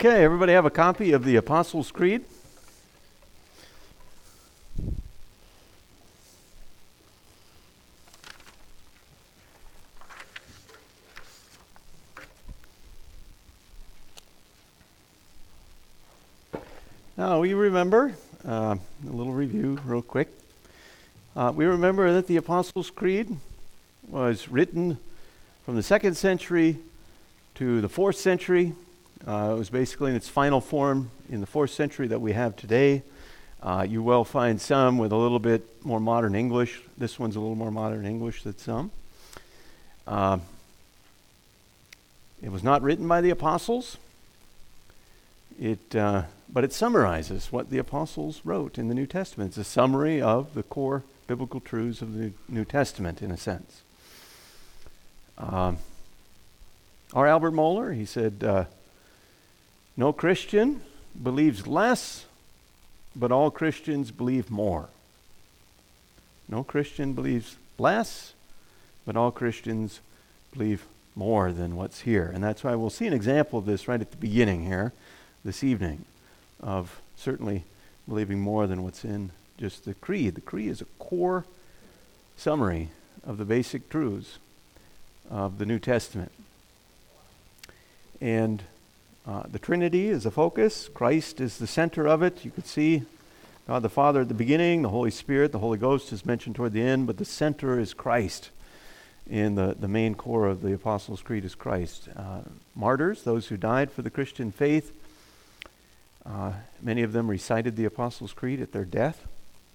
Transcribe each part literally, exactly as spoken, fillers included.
Okay, everybody have a copy of the Apostles' Creed? Now, we remember, uh, a little review real quick. Uh, we remember that the Apostles' Creed was written from the second century to the fourth century. Uh, it was basically in its final form in the fourth century that we have today. Uh, you will find some with a little bit more modern English. This one's a little more modern English than some. Uh, it was not written by the apostles. It, uh, but it summarizes what the apostles wrote in the New Testament. It's a summary of the core biblical truths of the New Testament, in a sense. Um, our Albert Mohler, he said, uh, no Christian believes less, but all Christians believe more. No Christian believes less, but all Christians believe more than what's here. And that's why we'll see an example of this right at the beginning here this evening, of certainly believing more than what's in just the creed. The creed is a core summary of the basic truths of the New Testament. And uh, the Trinity is a focus. Christ is the center of it. You could see God the Father at the beginning, the Holy Spirit, the Holy Ghost is mentioned toward the end, but the center is Christ. And the, the main core of the Apostles' Creed is Christ. Uh, martyrs, those who died for the Christian faith, Uh, many of them recited the Apostles' Creed at their death.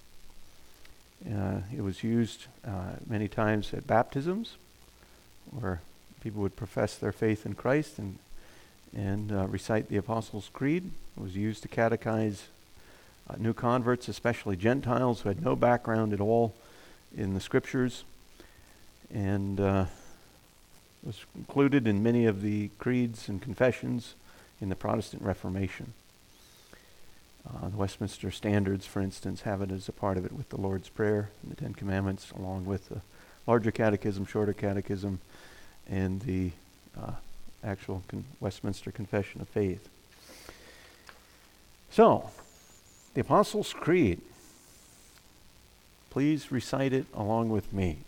Uh, it was used uh, many times at baptisms, where people would profess their faith in Christ and and uh, recite the Apostles' Creed. It was used to catechize uh, new converts, especially Gentiles who had no background at all in the Scriptures, and uh, was included in many of the creeds and confessions in the Protestant Reformation. Uh, the Westminster Standards, for instance, have it as a part of it with the Lord's Prayer and the Ten Commandments, along with the larger catechism, shorter catechism, and the uh, actual con- Westminster Confession of Faith. So, the Apostles' Creed. Please recite it along with me.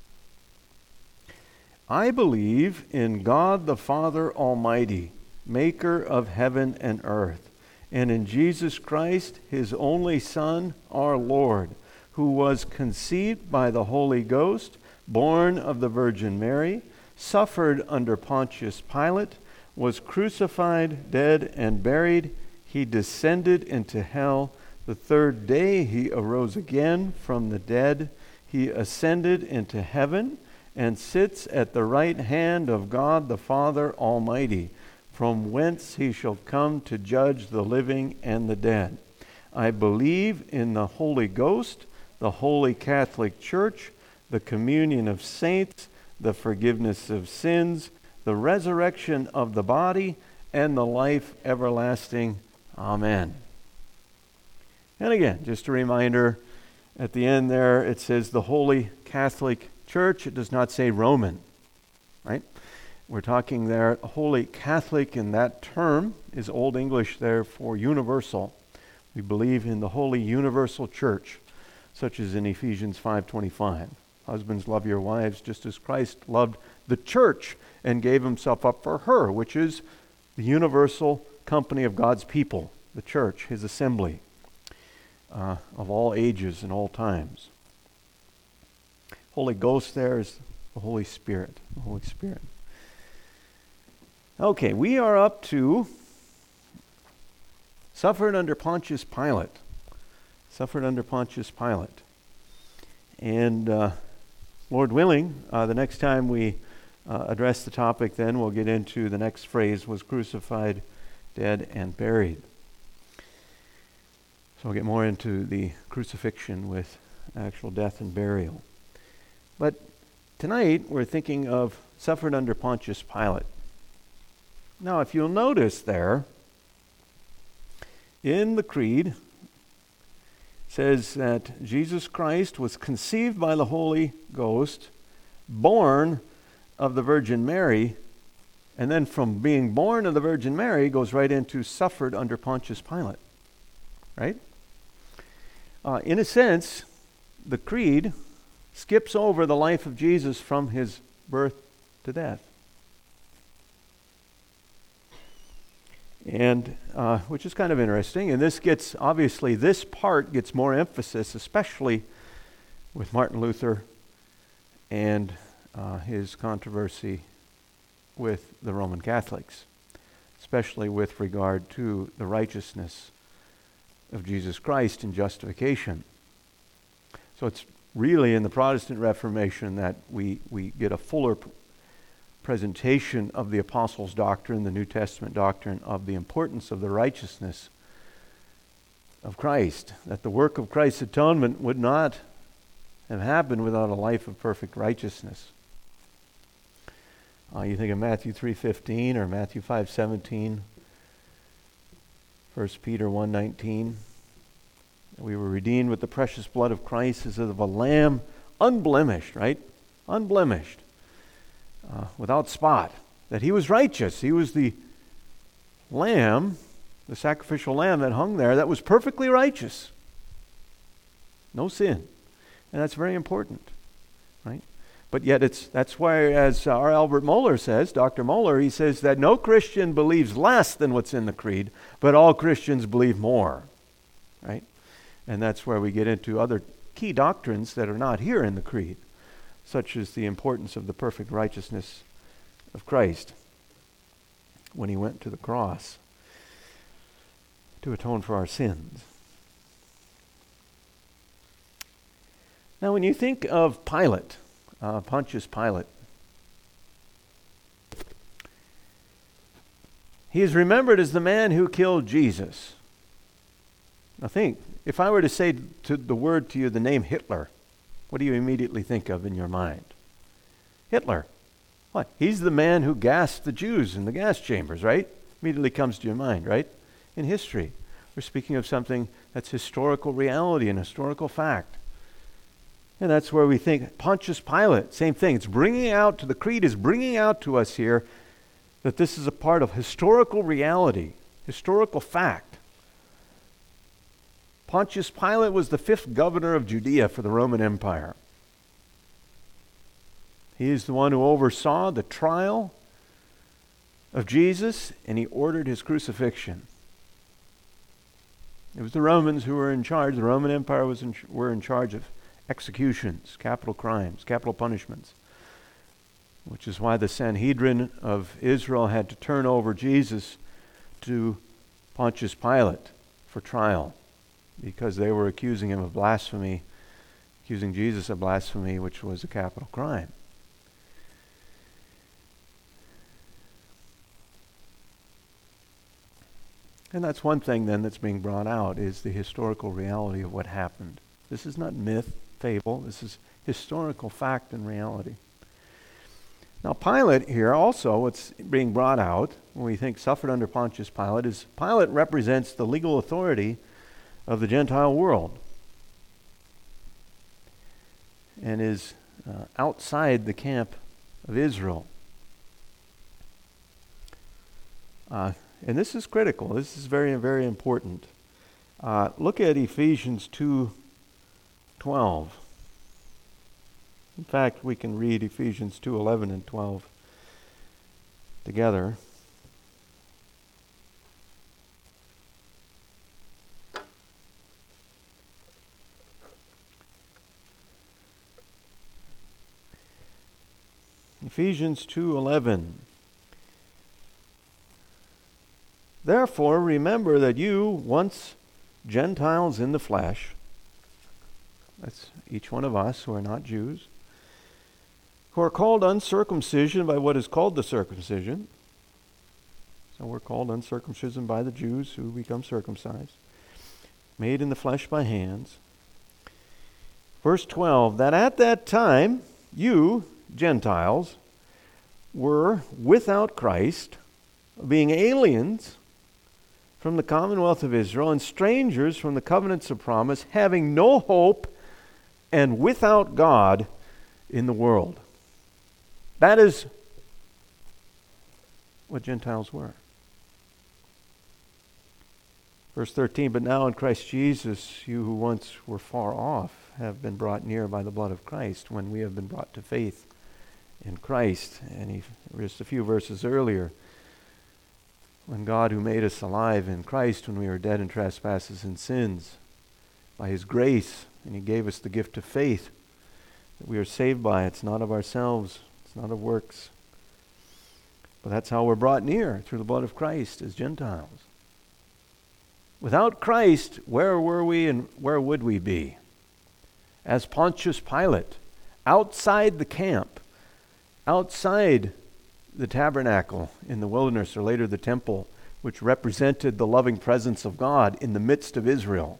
I believe in God the Father Almighty, maker of heaven and earth, and in Jesus Christ, his only Son, our Lord, who was conceived by the Holy Ghost, born of the Virgin Mary, suffered under Pontius Pilate, was crucified, dead, and buried. He descended into hell. The third day he arose again from the dead. He ascended into heaven and sits at the right hand of God the Father Almighty, from whence he shall come to judge the living and the dead. I believe in the Holy Ghost, the Holy Catholic Church, the communion of saints, the forgiveness of sins, the resurrection of the body, and the life everlasting. Amen. And again, just a reminder, at the end there it says the Holy Catholic Church. It does not say Roman, right? We're talking there, Holy Catholic in that term is Old English there for universal. We believe in the Holy Universal Church, such as in Ephesians five twenty-five. Husbands, love your wives just as Christ loved the church and gave himself up for her, which is the universal company of God's people, the church, his assembly, uh, of all ages and all times. Holy Ghost there is the Holy Spirit, the Holy Spirit. Okay, we are up to suffered under Pontius Pilate. Suffered under Pontius Pilate. And uh, Lord willing, uh, the next time we uh, address the topic, then we'll get into the next phrase, was crucified, dead, and buried. So we'll get more into the crucifixion with actual death and burial. But tonight we're thinking of suffered under Pontius Pilate. Now, if you'll notice there, in the Creed, it says that Jesus Christ was conceived by the Holy Ghost, born of the Virgin Mary, And then from being born of the Virgin Mary goes right into suffered under Pontius Pilate. Right? Uh, in a sense, the creed skips over the life of Jesus from his birth to death. And uh, which is kind of interesting. And this gets, obviously, this part gets more emphasis, especially with Martin Luther and uh, his controversy with the Roman Catholics, especially with regard to the righteousness of Jesus Christ in justification. So it's really in the Protestant Reformation that we, we get a fuller p- presentation of the Apostles' doctrine, the New Testament doctrine of the importance of the righteousness of Christ, that the work of Christ's atonement would not have happened without a life of perfect righteousness. Uh, you think of Matthew three fifteen or Matthew five seventeen, First Peter one nineteen. We were redeemed with the precious blood of Christ as of a lamb, unblemished, right? Unblemished, uh, without spot. That he was righteous. He was the lamb, the sacrificial lamb that hung there that was perfectly righteous. No sin. And that's very important, right? But yet it's that's why, as R. Albert Mohler says, Doctor Mohler, he says that no Christian believes less than what's in the creed, but all Christians believe more, right? And that's where we get into other key doctrines that are not here in the creed, such as the importance of the perfect righteousness of Christ when he went to the cross to atone for our sins. Now, when you think of Pilate, uh, Pontius Pilate, he is remembered as the man who killed Jesus. Now think, if I were to say to the word to you the name Hitler, what do you immediately think of in your mind? Hitler. What? He's the man who gassed the Jews in the gas chambers, right? Immediately comes to your mind, right? In history. We're speaking of something that's historical reality and historical fact. And that's where we think Pontius Pilate, same thing. It's bringing out to, the creed is bringing out to us here that this is a part of historical reality, historical fact. Pontius Pilate was the fifth governor of Judea for the Roman Empire. He is the one who oversaw the trial of Jesus, and he ordered his crucifixion. It was the Romans who were in charge. The Roman Empire was in, were in charge of executions, capital crimes, capital punishments, which is why the Sanhedrin of Israel had to turn over Jesus to Pontius Pilate for trial, because they were accusing him of blasphemy, accusing Jesus of blasphemy, which was a capital crime. And that's one thing then that's being brought out, is the historical reality of what happened. This is not myth, fable. This is historical fact and reality. Now Pilate here also, what's being brought out when we think suffered under Pontius Pilate, is Pilate represents the legal authority of the Gentile world and is uh, outside the camp of Israel. Uh, and this is critical. This is very, very important. Uh, look at Ephesians two twelve. In fact, we can read Ephesians two eleven and twelve together. Ephesians two eleven. Therefore, remember that you, once Gentiles in the flesh, that's each one of us who are not Jews, who are called uncircumcision by what is called the circumcision. So we're called uncircumcision by the Jews who become circumcised, made in the flesh by hands. Verse twelve, that at that time you, Gentiles, were without Christ, being aliens from the commonwealth of Israel and strangers from the covenants of promise, having no hope and without God in the world. That is what Gentiles were. Verse thirteen, but now in Christ Jesus, you who once were far off have been brought near by the blood of Christ, when we have been brought to faith in Christ. And he, just a few verses earlier, when God, who made us alive in Christ when we were dead in trespasses and sins, by his grace, and he gave us the gift of faith, that we are saved by. It's not of ourselves, it's not of works. But that's how we're brought near, through the blood of Christ as Gentiles. Without Christ, where were we and where would we be? As Pontius Pilate, outside the camp, outside the tabernacle in the wilderness, or later the temple, which represented the loving presence of God in the midst of Israel.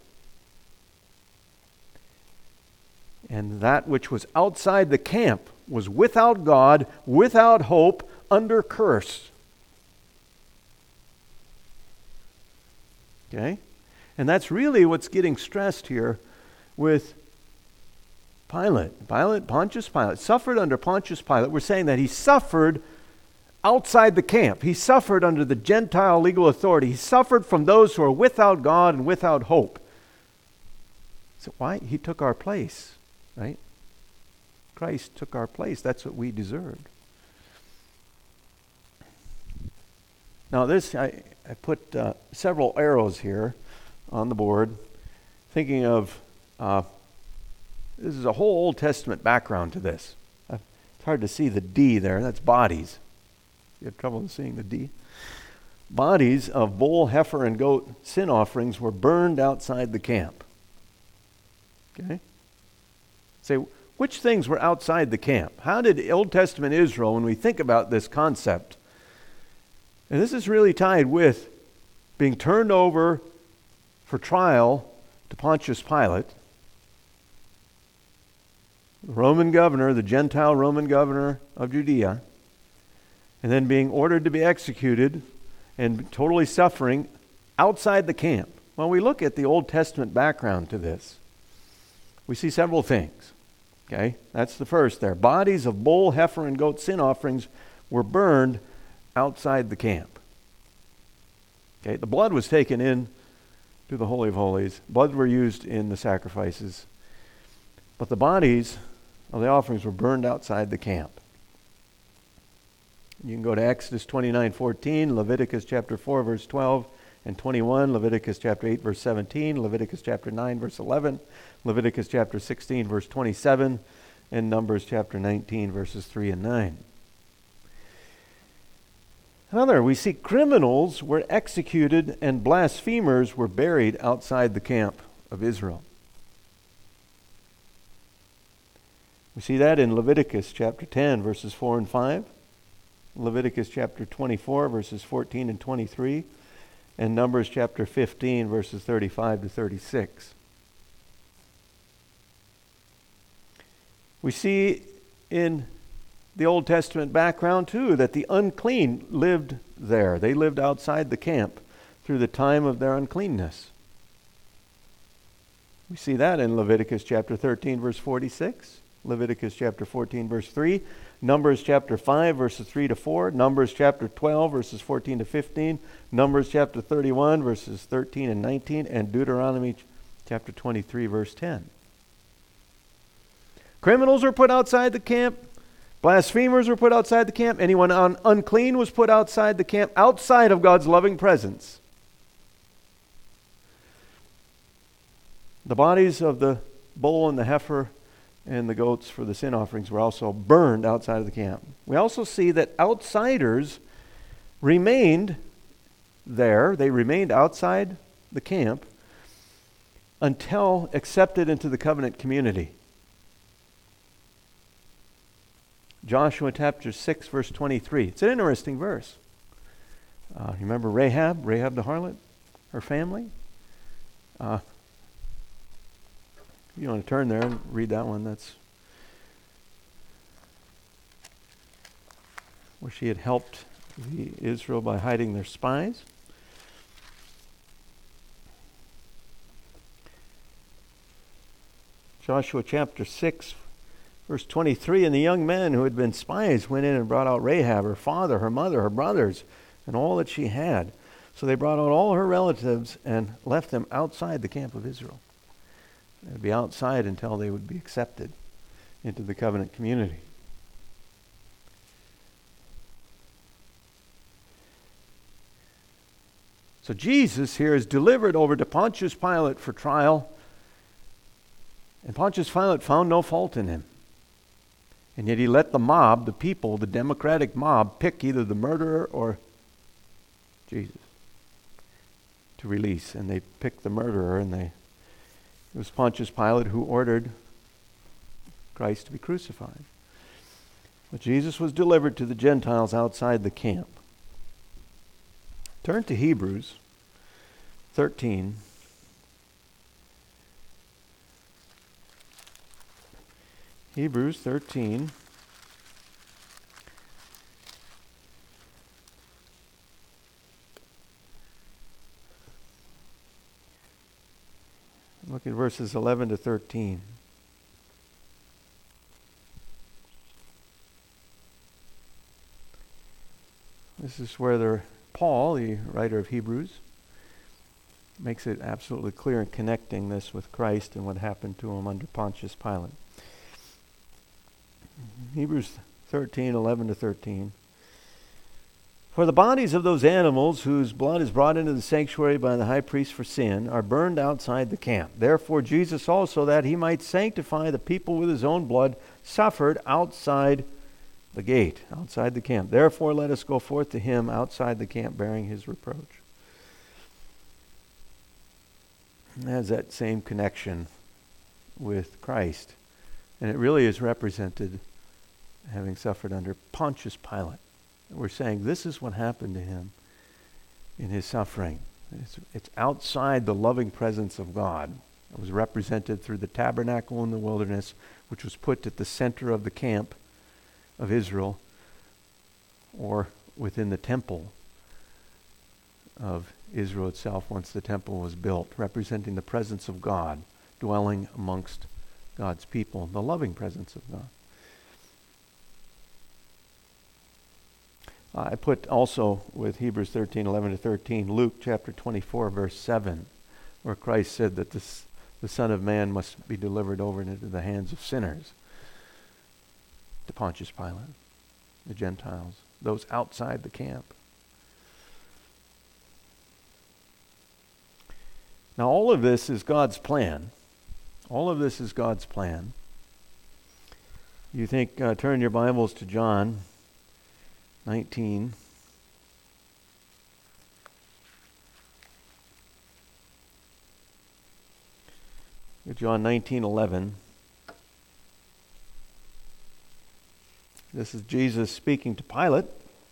And that which was outside the camp was without God, without hope, under curse. Okay? And that's really what's getting stressed here with Pilate. Pilate, Pontius Pilate, suffered under Pontius Pilate. We're saying that he suffered outside the camp. He suffered under the Gentile legal authority. He suffered from those who are without God and without hope. So why? He took our place, right? Christ took our place. That's what we deserved. Now this, I, I put uh, several arrows here on the board, thinking of, uh, this is a whole Old Testament background to this. Uh, it's hard to see the D there. That's bodies. You have trouble seeing the D? Bodies of bull, heifer, and goat sin offerings were burned outside the camp. Okay? Say, which things were outside the camp? How did Old Testament Israel, when we think about this concept, and this is really tied with being turned over for trial to Pontius Pilate, the Roman governor, the Gentile Roman governor of Judea, and then being ordered to be executed and totally suffering outside the camp. When we look at the Old Testament background to this, we see several things. Okay, that's the first there. Bodies of bull, heifer, and goat sin offerings were burned outside the camp. Okay, the blood was taken in to the Holy of Holies. Blood were used in the sacrifices. But the bodies of the offerings were burned outside the camp. You can go to Exodus twenty-nine fourteen, Leviticus chapter four, verse twelve and twenty-one, Leviticus chapter eight, verse seventeen, Leviticus chapter nine, verse eleven, Leviticus chapter sixteen, verse twenty-seven, and Numbers chapter nineteen, verses three and nine. Another, we see criminals were executed and blasphemers were buried outside the camp of Israel. We see that in Leviticus chapter ten, verses four and five, Leviticus chapter twenty-four, verses fourteen and twenty-three, and Numbers chapter fifteen, verses thirty-five to thirty-six. We see in the Old Testament background too that the unclean lived there. They lived outside the camp through the time of their uncleanness. We see that in Leviticus chapter thirteen, verse forty-six, Leviticus chapter fourteen, verse three, Numbers chapter five, verses three to four, Numbers chapter twelve, verses fourteen to fifteen, Numbers chapter thirty-one, verses thirteen and nineteen, and Deuteronomy chapter twenty-three, verse ten. Criminals were put outside the camp. Blasphemers were put outside the camp. Anyone un- unclean was put outside the camp, outside of God's loving presence. The bodies of the bull and the heifer and the goats for the sin offerings were also burned outside of the camp. We also see that outsiders remained there. They remained outside the camp until accepted into the covenant community. Joshua chapter six, verse twenty-three. It's an interesting verse. Uh, you remember Rahab, Rahab the harlot, her family? Uh, if you want to turn there and read that one, that's where she had helped the Israel by hiding their spies. Joshua chapter six, Verse twenty-three, and the young men who had been spies went in and brought out Rahab, her father, her mother, her brothers, and all that she had. So they brought out all her relatives and left them outside the camp of Israel. They'd be outside until they would be accepted into the covenant community. So Jesus here is delivered over to Pontius Pilate for trial, and Pontius Pilate found no fault in him. And yet he let the mob, the people, the democratic mob, pick either the murderer or Jesus to release. And they picked the murderer, and they it was Pontius Pilate who ordered Christ to be crucified. But Jesus was delivered to the Gentiles outside the camp. Turn to Hebrews thirteen. Hebrews thirteen. Look at verses eleven to thirteen. This is where the, Paul, the writer of Hebrews, makes it absolutely clear in connecting this with Christ and what happened to him under Pontius Pilate. Hebrews thirteen, eleven to thirteen. For the bodies of those animals whose blood is brought into the sanctuary by the high priest for sin are burned outside the camp. Therefore Jesus also, that he might sanctify the people with his own blood, suffered outside the gate, outside the camp. Therefore let us go forth to him outside the camp, bearing his reproach. It has that same connection with Christ. And it really is represented having suffered under Pontius Pilate. We're saying this is what happened to him in his suffering. It's, it's outside the loving presence of God. It was represented through the tabernacle in the wilderness, which was put at the center of the camp of Israel, or within the temple of Israel itself once the temple was built, representing the presence of God dwelling amongst God's people, the loving presence of God. I put also with Hebrews thirteen, eleven to thirteen, Luke chapter twenty-four, verse seven, where Christ said that this, the Son of Man must be delivered over into the hands of sinners, to Pontius Pilate, the Gentiles, those outside the camp. Now all of this is God's plan. All of this is God's plan. You think, uh, turn your Bibles to John nineteen. John nineteen eleven. This is Jesus speaking to Pilate.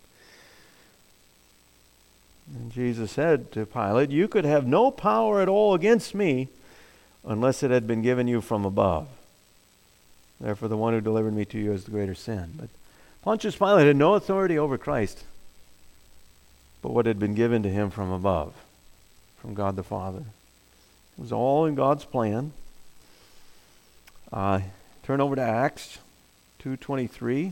And Jesus said to Pilate, "You could have no power at all against me unless it had been given you from above. Therefore the one who delivered me to you is the greater sin." But Pontius Pilate had no authority over Christ but what had been given to him from above, from God the Father. It was all in God's plan. Uh, turn over to Acts two twenty-three.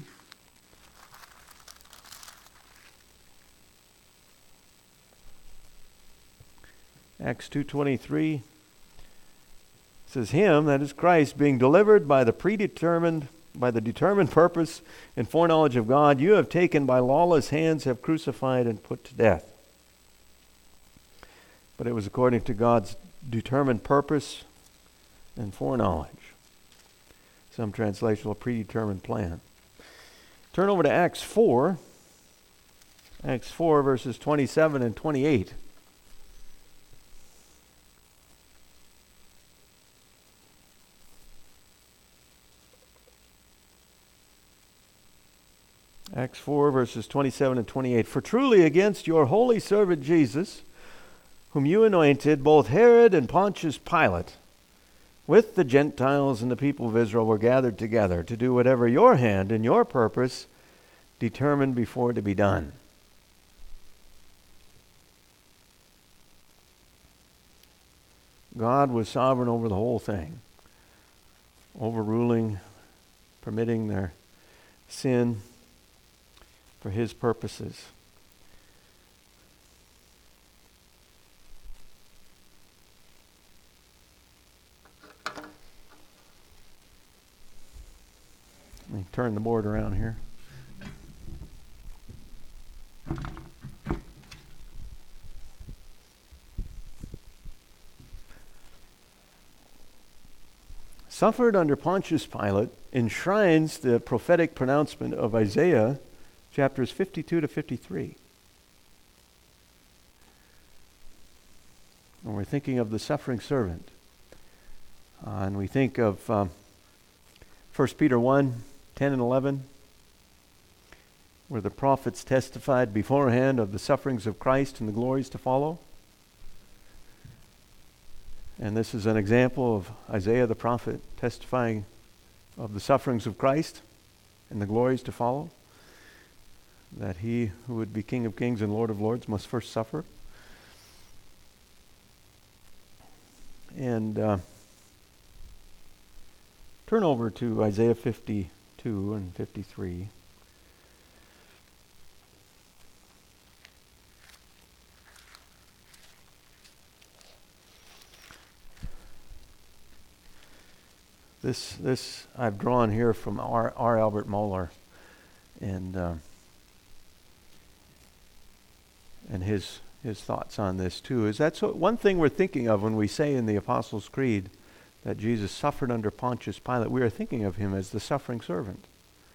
Acts two twenty-three says, "Him," that is Christ, "being delivered by the predetermined, by the determined purpose and foreknowledge of God, you have taken by lawless hands, have crucified and put to death. But it was according to God's determined purpose and foreknowledge." Some translation, a predetermined plan. Turn over to Acts four. Acts four, verses twenty-seven and twenty-eight. Acts four, verses twenty-seven and twenty-eight. "For truly against your holy servant Jesus, whom you anointed, both Herod and Pontius Pilate, with the Gentiles and the people of Israel, were gathered together to do whatever your hand and your purpose determined before to be done." God was sovereign over the whole thing, overruling permitting their sin for his purposes. Let me turn the board around here. Suffered under Pontius Pilate enshrines the prophetic pronouncement of Isaiah chapters fifty-two to fifty-three. When we're thinking of the suffering servant, uh, and we think of um, First Peter one, ten and eleven, where the prophets testified beforehand of the sufferings of Christ and the glories to follow. And this is an example of Isaiah the prophet testifying of the sufferings of Christ and the glories to follow, that he who would be King of Kings and Lord of Lords must first suffer. And uh, turn over to Isaiah fifty-two and fifty-three. This this I've drawn here from R. R. Albert Mohler, and uh, and his his thoughts on this too. Is that's what, one thing we're thinking of when we say in the Apostles' Creed that Jesus suffered under Pontius Pilate. We are thinking of him as the suffering servant.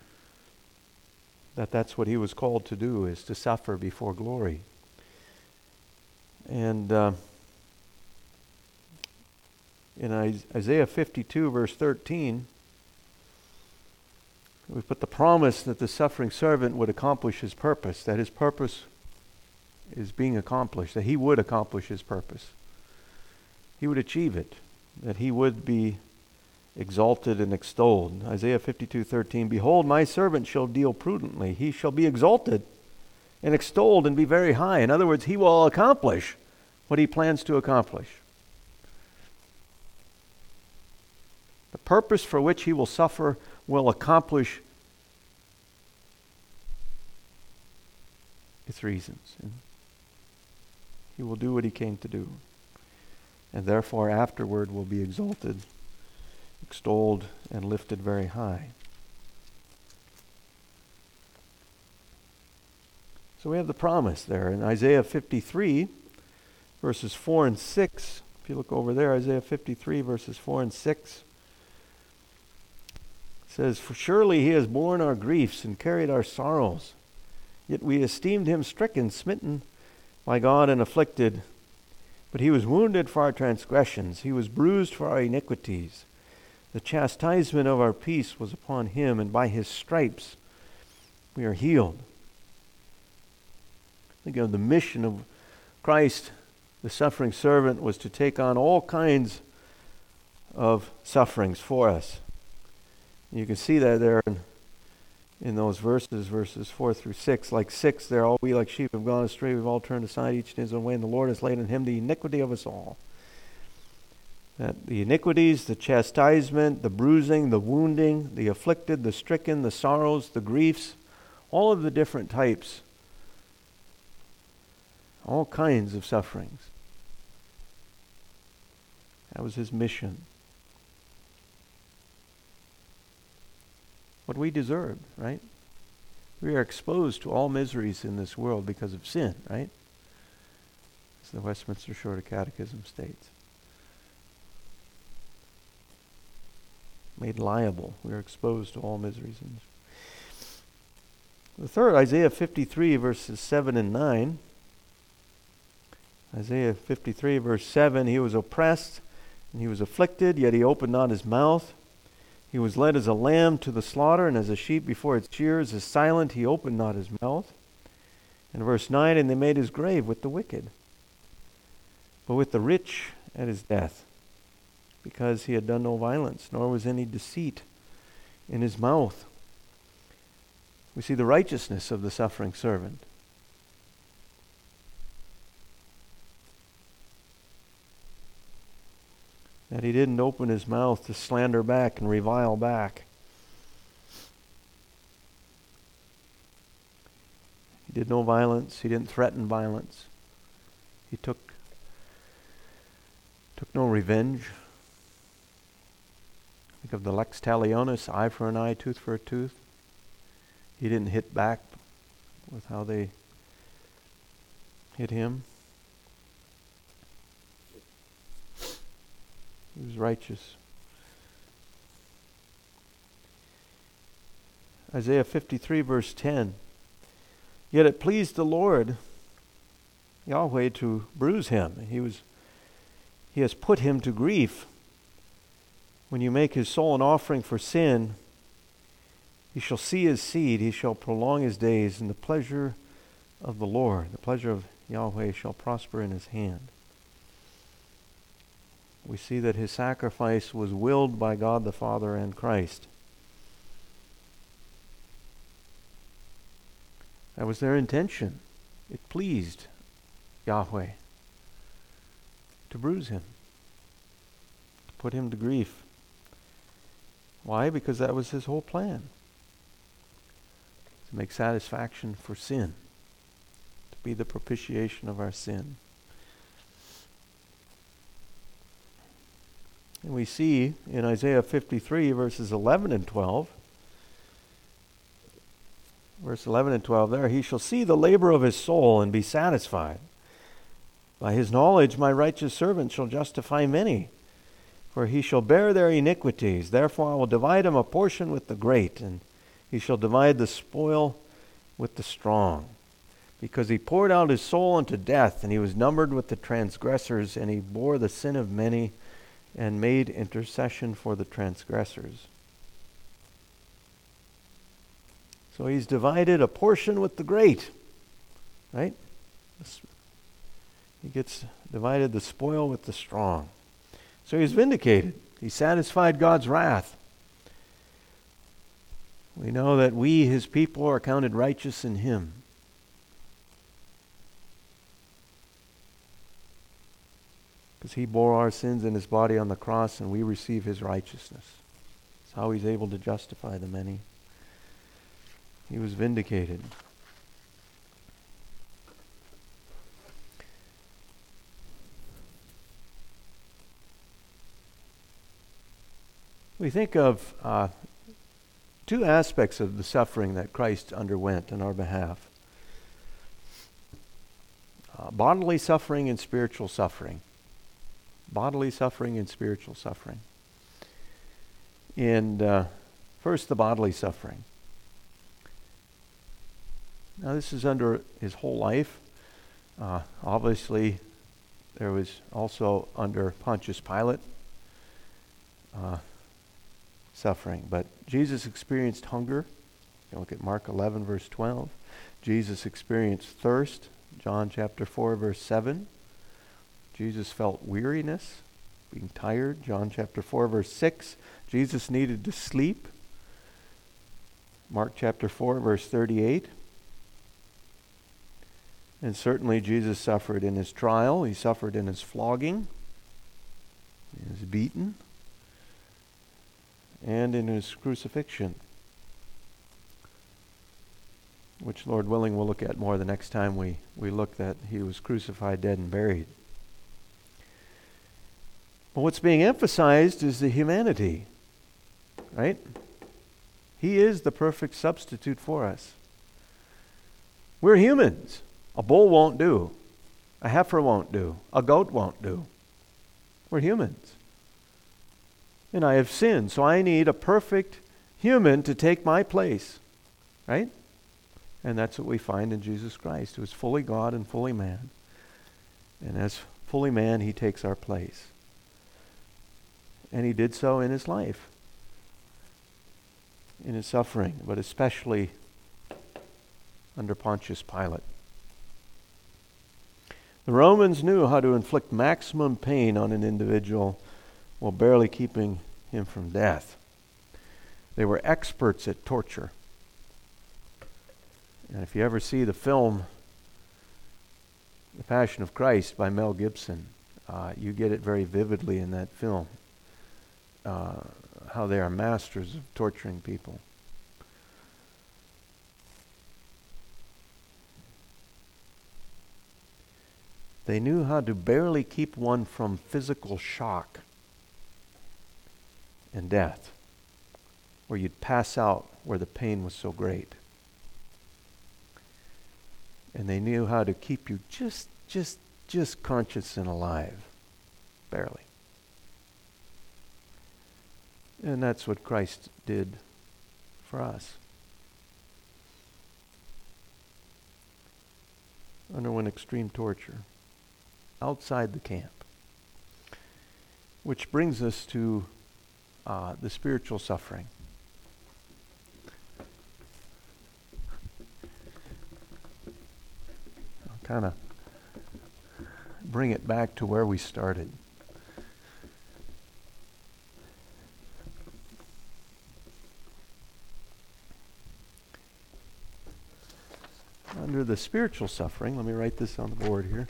That that's what he was called to do, is to suffer before glory. And uh, in Isaiah fifty-two, verse thirteen, we put the promise that the suffering servant would accomplish his purpose, that his purpose is being accomplished, that he would accomplish his purpose. He would achieve it, that he would be exalted and extolled. Isaiah fifty-two thirteen, behold, my servant shall deal prudently. He shall be exalted and extolled and be very high. In other words, he will accomplish what he plans to accomplish. The purpose for which he will suffer will accomplish its reasons. And he will do what he came to do. And therefore afterward will be exalted, extolled, and lifted very high. So we have the promise there in Isaiah fifty-three, verses four and six. If you look over there, Isaiah fifty-three, verses four and six. It says, for surely he has borne our griefs and carried our sorrows. Yet we esteemed him stricken, smitten by God, and afflicted. But he was wounded for our transgressions. He was bruised for our iniquities. The chastisement of our peace was upon him, and by his stripes we are healed. Think of the mission of Christ, the suffering servant, was to take on all kinds of sufferings for us. You can see that there in, in those verses, verses four through six. Like six, there, all we like sheep have gone astray. We've all turned aside, each in his own way, and the Lord has laid on him the iniquity of us all. That the iniquities, the chastisement, the bruising, the wounding, the afflicted, the stricken, the sorrows, the griefs, all of the different types, all kinds of sufferings. That was his mission. What we deserved, right? We are exposed to all miseries in this world because of sin, right? As the Westminster Shorter Catechism states. Made liable. We are exposed to all miseries. The third, Isaiah fifty-three, verses seven and nine. Isaiah fifty-three, verse seven, he was oppressed and he was afflicted, yet he opened not his mouth. He was led as a lamb to the slaughter, and as a sheep before its shearers is silent, he opened not his mouth. And verse nine, and they made his grave with the wicked, but with the rich at his death, because he had done no violence, nor was any deceit in his mouth. We see the righteousness of the suffering servant. That he didn't open his mouth to slander back and revile back. did no violence. He didn't threaten violence. He took took no revenge. Think of the lex talionis, eye for an eye, tooth for a tooth. He didn't hit back with how they hit him. He was righteous. Isaiah fifty-three verse ten. Yet it pleased the Lord, Yahweh, to bruise him. He was, he has put him to grief. When you make his soul an offering for sin, he shall see his seed, he shall prolong his days, and the pleasure of the Lord, the pleasure of Yahweh shall prosper in his hand. We see that his sacrifice was willed by God the Father and Christ. That was their intention. It pleased Yahweh to bruise him, to put him to grief. Why? Because that was his whole plan. To make satisfaction for sin. To be the propitiation of our sin. And we see in Isaiah fifty-three verses eleven and twelve, verse eleven and twelve there, he shall see the labor of his soul and be satisfied. By his knowledge my righteous servant shall justify many, for he shall bear their iniquities. Therefore I will divide him a portion with the great, and he shall divide the spoil with the strong. Because he poured out his soul unto death, and he was numbered with the transgressors, and he bore the sin of many, and made intercession for the transgressors. So he's divided a portion with the great, right? He gets divided the spoil with the strong. So he's vindicated. He satisfied God's wrath. We know that we, his people, are counted righteous in him. Because he bore our sins in his body on the cross, and we receive his righteousness. That's how he's able to justify the many. He was vindicated. We think of uh, two aspects of the suffering that Christ underwent on our behalf. Uh, bodily suffering and spiritual suffering. Bodily suffering and spiritual suffering. And uh, first, the bodily suffering. Now, this is under his whole life. Uh, obviously, there was also under Pontius Pilate uh, suffering. But Jesus experienced hunger. You look at Mark eleven, verse twelve. Jesus experienced thirst. John chapter four, verse seven. Jesus felt weariness, being tired. John chapter four, verse six. Jesus needed to sleep. Mark chapter four, verse thirty-eight. And certainly Jesus suffered in his trial. He suffered in his flogging. He was beaten. And in his crucifixion, which, Lord willing, we'll look at more the next time we, we look that he was crucified, dead, and buried. But what's being emphasized is the humanity, right? He is the perfect substitute for us. We're humans. A bull won't do. A heifer won't do. A goat won't do. We're humans. And I have sinned, so I need a perfect human to take my place, right? And that's what we find in Jesus Christ, who is fully God and fully man. And as fully man, he takes our place. And he did so in his life, in his suffering, but especially under Pontius Pilate. The Romans knew how to inflict maximum pain on an individual while barely keeping him from death. They were experts at torture. And if you ever see the film The Passion of Christ by Mel Gibson, uh, you get it very vividly in that film. Uh, how they are masters of torturing people. They knew how to barely keep one from physical shock and death, where you'd pass out where the pain was so great. And they knew how to keep you just, just, just conscious and alive, barely. And that's what Christ did for us. Underwent extreme torture outside the camp. Which brings us to uh, the spiritual suffering. I'll kind of bring it back to where we started. Under the spiritual suffering, let me write this on the board here.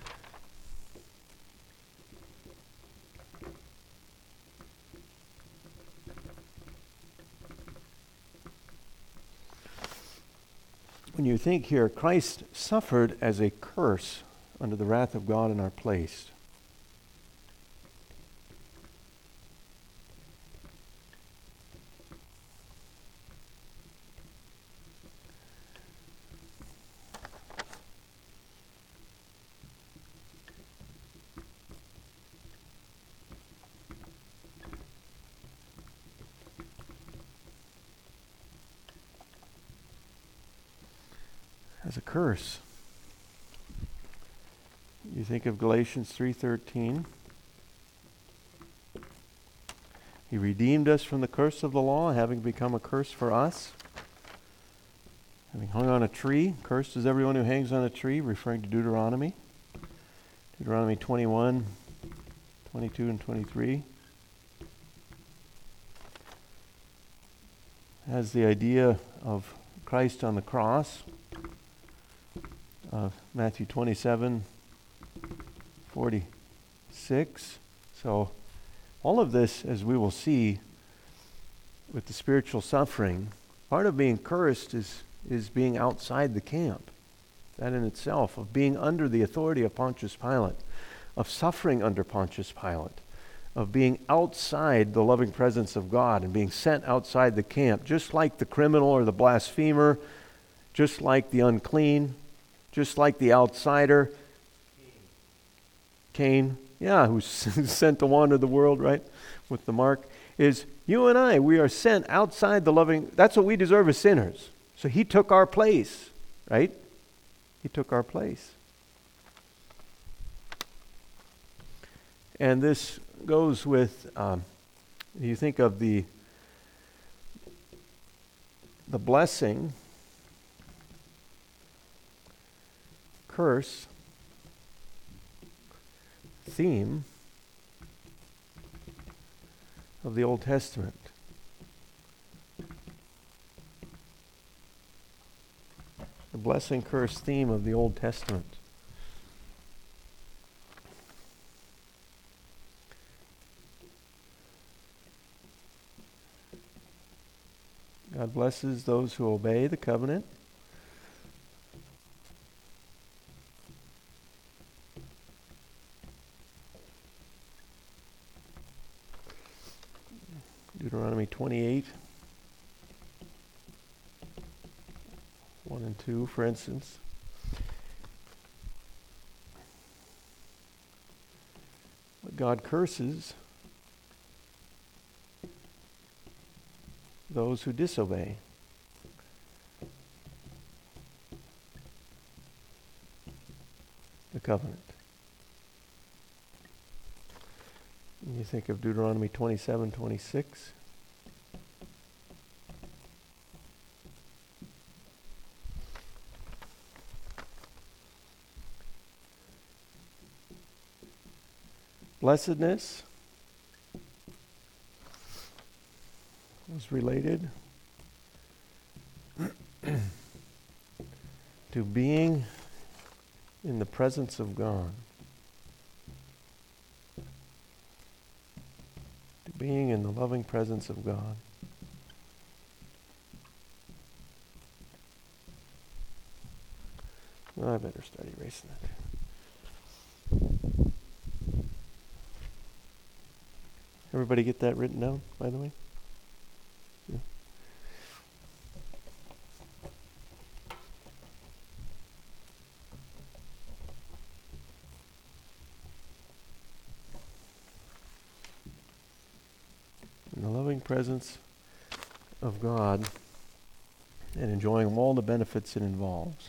When you think here, Christ suffered as a curse under the wrath of God in our place. As a curse. You think of Galatians three thirteen. He redeemed us from the curse of the law, having become a curse for us. Having hung on a tree, cursed is everyone who hangs on a tree, referring to Deuteronomy. Deuteronomy twenty-one, twenty-two, and twenty-three. Has the idea of Christ on the cross. Uh, Matthew twenty-seven, forty-six. So all of this, as we will see with the spiritual suffering, part of being cursed is, is being outside the camp. That in itself, of being under the authority of Pontius Pilate, of suffering under Pontius Pilate, of being outside the loving presence of God and being sent outside the camp, just like the criminal or the blasphemer, just like the unclean, just like the outsider, Cain, yeah, who's sent to wander the world, right, with the mark, is you and I, we are sent outside the loving, that's what we deserve as sinners. So he took our place, right? He took our place. And this goes with, um, you think of the the blessing, curse, theme of the Old Testament. The blessing, curse theme of the Old Testament. God blesses those who obey the covenant. Deuteronomy twenty-eight, one and two, for instance. But God curses those who disobey. The covenant. And you think of Deuteronomy twenty-seven, twenty-six. Blessedness was related to being in the presence of God. To being in the loving presence of God. Well, I better start erasing that. Everybody get that written down, by the way? Yeah. In the loving presence of God and enjoying all the benefits it involves.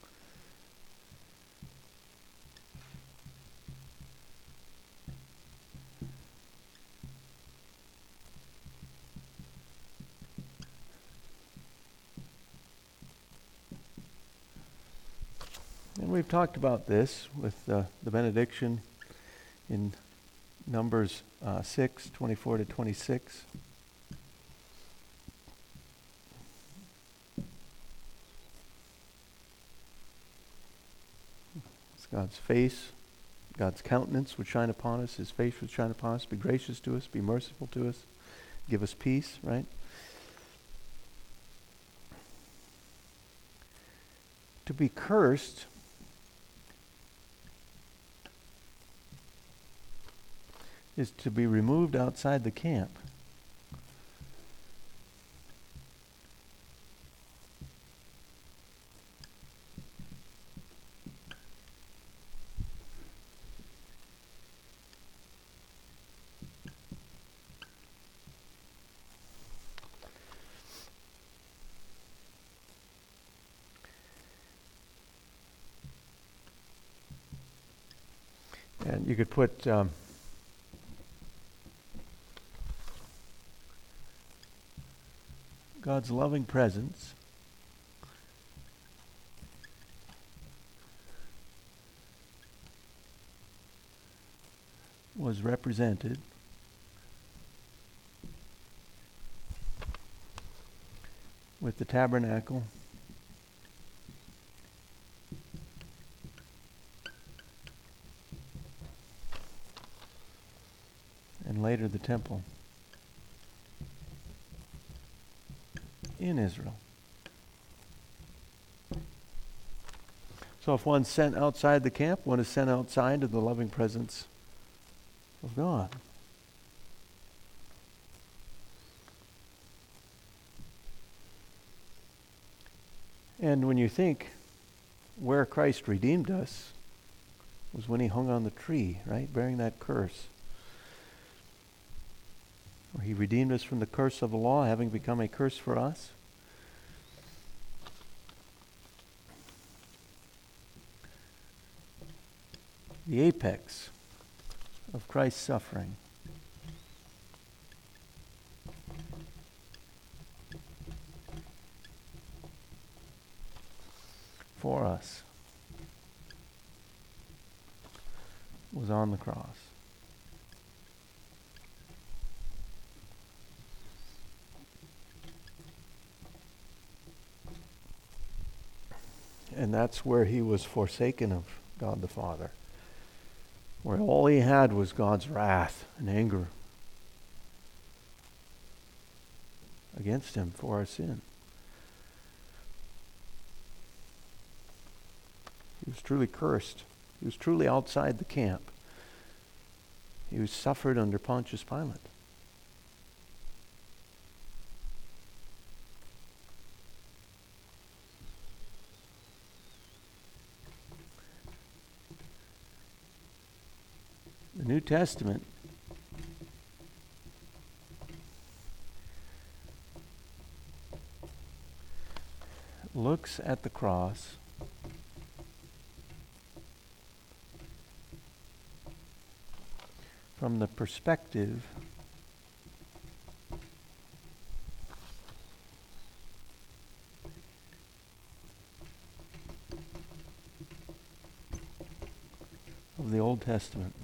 And we've talked about this with uh, the benediction in Numbers uh, six, twenty-four to twenty-six. It's God's face, God's countenance would shine upon us, His face would shine upon us, be gracious to us, be merciful to us, give us peace, right? To be cursed is to be removed outside the camp. And you could put um, God's loving presence was represented with the tabernacle and later the temple in Israel. So if one's sent outside the camp, one is sent outside of the loving presence of God. And when you think where Christ redeemed us was when He hung on the tree, right, bearing that curse. Where He redeemed us from the curse of the law, having become a curse for us. The apex of Christ's suffering. For us was on the cross. And that's where He was forsaken of God the Father. Where all He had was God's wrath and anger against Him for our sin. He was truly cursed. He was truly outside the camp. He was suffered under Pontius Pilate. The New Testament looks at the cross from the perspective of the Old Testament.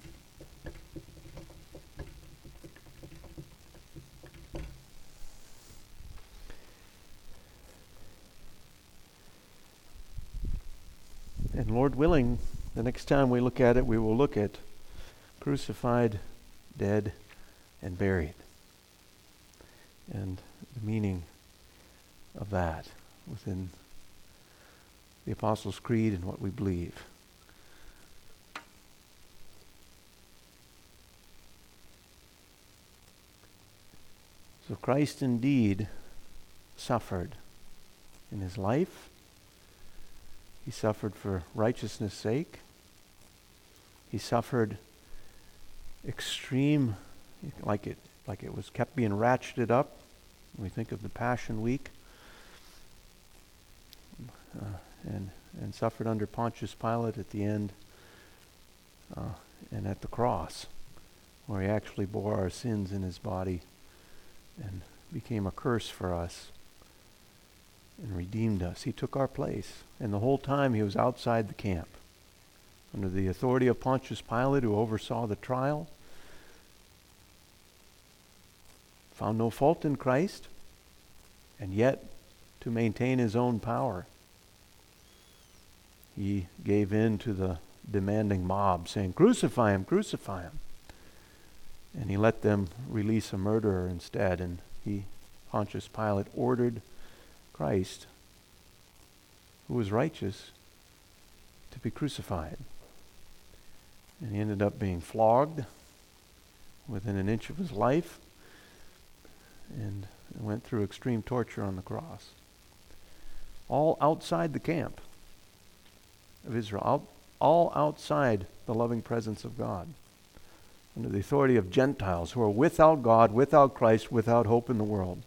And Lord willing, the next time we look at it, we will look at crucified, dead, and buried. And the meaning of that within the Apostles' Creed and what we believe. So Christ indeed suffered in his life. He suffered for righteousness' sake. He suffered extreme, like it, like it was kept being ratcheted up. When we think of the Passion Week, uh, and and suffered under Pontius Pilate at the end, uh, and at the cross, where he actually bore our sins in his body and became a curse for us and redeemed us. He took our place. And the whole time he was outside the camp, under the authority of Pontius Pilate, who oversaw the trial, found no fault in Christ, and yet to maintain his own power, he gave in to the demanding mob, saying, "Crucify him, crucify him." And he let them release a murderer instead. And he, Pontius Pilate, ordered Christ, who was righteous, to be crucified. And he ended up being flogged within an inch of his life and went through extreme torture on the cross. All outside the camp of Israel, out, all outside the loving presence of God, under the authority of Gentiles who are without God, without Christ, without hope in the world.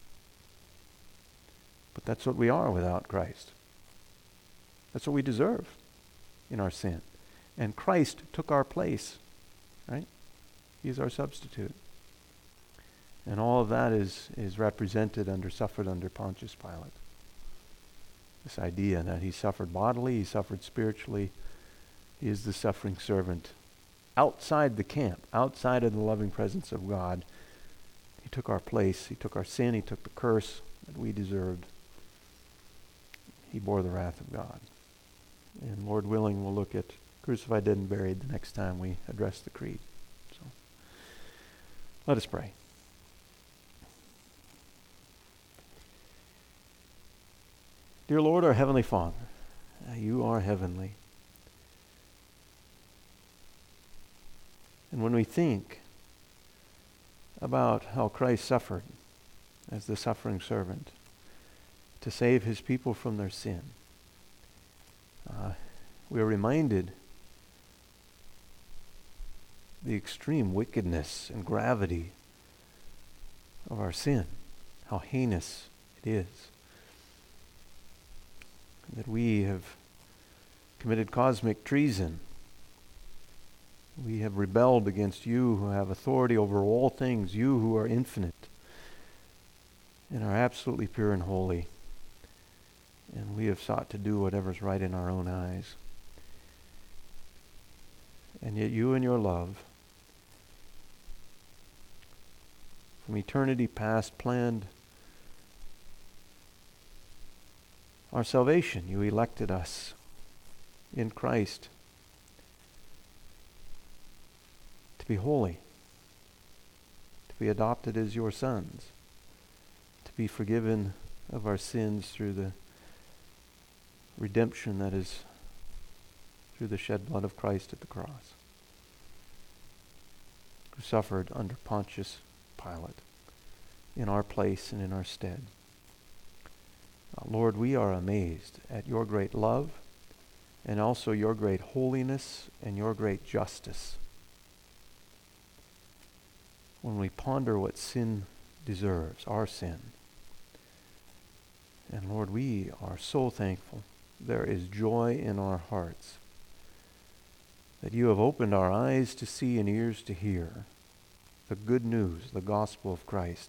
But that's what we are without Christ. That's what we deserve in our sin. And Christ took our place, right? He's our substitute. And all of that is, is represented under, suffered under Pontius Pilate. This idea that he suffered bodily, he suffered spiritually. He is the suffering servant. Outside the camp, outside of the loving presence of God, he took our place, he took our sin, he took the curse that we deserved. He bore the wrath of God. And Lord willing, we'll look at crucified, dead, and buried the next time we address the creed. So, let us pray. Dear Lord, our Heavenly Father, you are heavenly. And when we think about how Christ suffered as the suffering servant to save his people from their sin, uh, we are reminded the extreme wickedness and gravity of our sin, how heinous it is, that we have committed cosmic treason. We have rebelled against you who have authority over all things, you who are infinite and are absolutely pure and holy. And we have sought to do whatever's right in our own eyes. And yet you in your love, from eternity past, planned our salvation. You elected us in Christ to be holy, to be adopted as your sons, to be forgiven of our sins through the redemption that is through the shed blood of Christ at the cross, who suffered under Pontius Pilate in our place and in our stead. Uh, Lord, we are amazed at your great love and also your great holiness and your great justice. When we ponder what sin deserves, our sin. And Lord, we are so thankful. There is joy in our hearts that you have opened our eyes to see and ears to hear the good news, the gospel of Christ.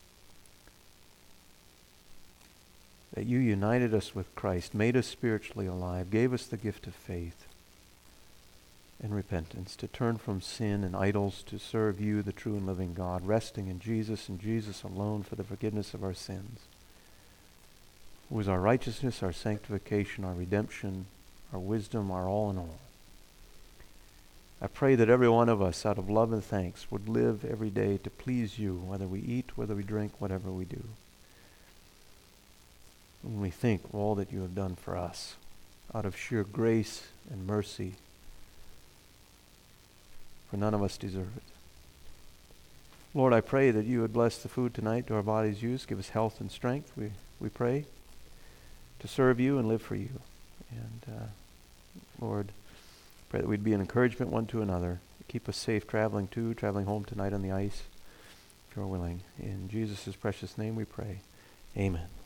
That you united us with Christ, made us spiritually alive, gave us the gift of faith and repentance, to turn from sin and idols to serve you, the true and living God, resting in Jesus and Jesus alone for the forgiveness of our sins, who is our righteousness, our sanctification, our redemption, our wisdom, our all in all. I pray that every one of us, out of love and thanks, would live every day to please you, whether we eat, whether we drink, whatever we do. When we think of all that you have done for us, out of sheer grace and mercy, for none of us deserve it. Lord, I pray that you would bless the food tonight to our body's use. Give us health and strength, we, we pray, to serve you and live for you. And uh, Lord, pray that we'd be an encouragement one to another. Keep us safe traveling to, traveling home tonight on the ice, if you're willing. In Jesus' precious name we pray. Amen.